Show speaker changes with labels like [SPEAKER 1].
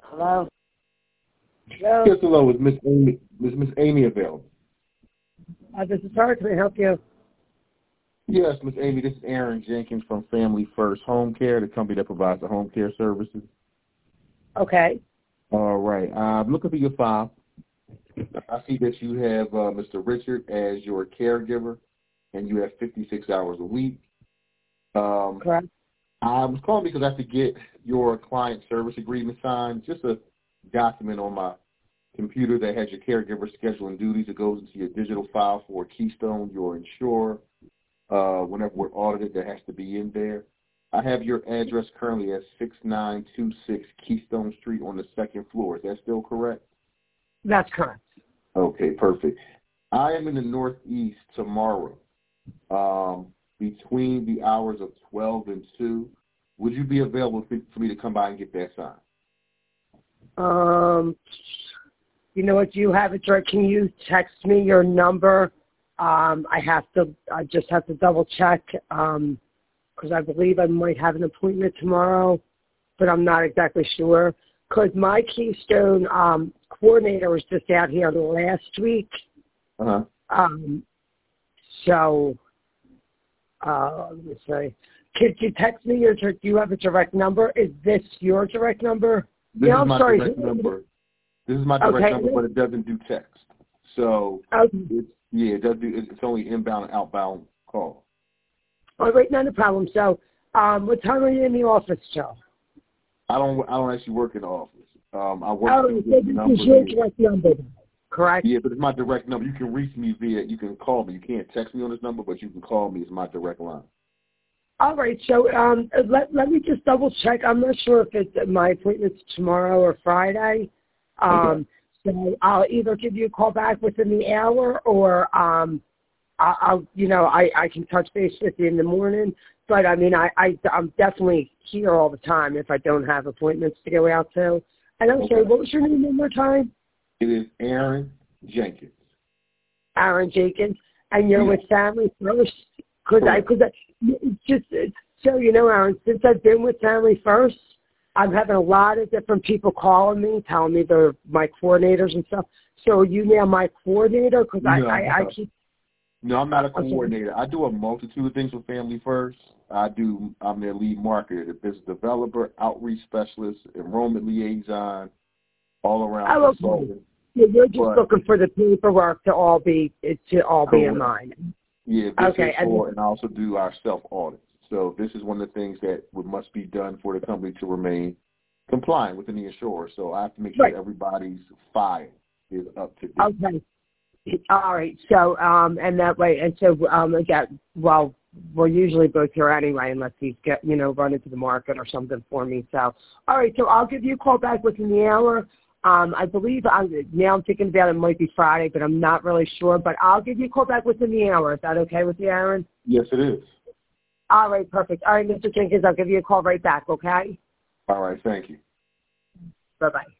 [SPEAKER 1] Hello? Hello?
[SPEAKER 2] Yes, hello. Is Miss Amy available?
[SPEAKER 1] This is her. Can I help you?
[SPEAKER 2] Yes, Miss Amy. This is Aaron Jenkins from Family First Home Care, the company that provides the home care services.
[SPEAKER 1] Okay.
[SPEAKER 2] All right. I'm looking for your file. I see that you have Mr. Richard as your caregiver, and you have 56 hours a week.
[SPEAKER 1] Correct.
[SPEAKER 2] I was calling because I have to get your client service agreement signed, just a document on my computer that has your caregiver schedule and duties. It goes into your digital file for Keystone, your insurer. Whenever we're audited, that has to be in there. I have your address currently at 6926 Keystone Street on the second floor. Is that still correct?
[SPEAKER 1] That's correct.
[SPEAKER 2] Okay, perfect. I am in the Northeast tomorrow between the hours of 12 and 2. Would you be available for me to come by and get that signed?
[SPEAKER 1] You know what? Do you have it, George? Can you text me your number? I just have to double check because I believe I might have an appointment tomorrow, but I'm not exactly sure. Because my Keystone coordinator was just out here last week.
[SPEAKER 2] Uh-huh.
[SPEAKER 1] Let me see. Could you text me do you have a direct number? Is this your direct number?
[SPEAKER 2] This is my direct number. This is my direct number, but it doesn't do text. So it does do. It's only inbound and outbound call.
[SPEAKER 1] All right, not a problem. So, what time are you in the office, Joe?
[SPEAKER 2] I don't actually work in the office. I work.
[SPEAKER 1] This is your direct number, correct?
[SPEAKER 2] Yeah, but it's my direct number. You can reach me you can call me. You can't text me on this number, but you can call me. It's my direct line.
[SPEAKER 1] All right, so let me just double check. I'm not sure if my appointment's tomorrow or Friday.
[SPEAKER 2] Okay.
[SPEAKER 1] So I'll either give you a call back within the hour, or I can touch base with you in the morning. But I mean, I'm definitely here all the time if I don't have appointments to go out to. And I'm sorry, what was your name one more time?
[SPEAKER 2] It is Aaron Jenkins.
[SPEAKER 1] Aaron Jenkins, and you're with Family First. So you know, Aaron, since I've been with Family First, I'm having a lot of different people calling me, telling me they're my coordinators and stuff. So are you now my coordinator? Because I keep.
[SPEAKER 2] No, I'm not a coordinator. I do a multitude of things with Family First. I'm their lead marketer, the business developer, outreach specialist, enrollment liaison, all around consultant.
[SPEAKER 1] Yeah, you're just looking for the paperwork to all be in mine.
[SPEAKER 2] Yeah, and I also do our self audits. So this is one of the things that must be done for the company to remain compliant within the insurer. So I have to make sure everybody's file is up to date.
[SPEAKER 1] Okay. All right. So and that way, and so again, well, we're usually both here anyway, unless he's run into the market or something for me. So all right. So I'll give you a call back within the hour. I believe now I'm thinking about it might be Friday, but I'm not really sure. But I'll give you a call back within the hour. Is that okay with you, Aaron?
[SPEAKER 2] Yes, it is.
[SPEAKER 1] All right, perfect. All right, Mr. Jenkins, I'll give you a call right back, okay?
[SPEAKER 2] All right, thank you.
[SPEAKER 1] Bye-bye.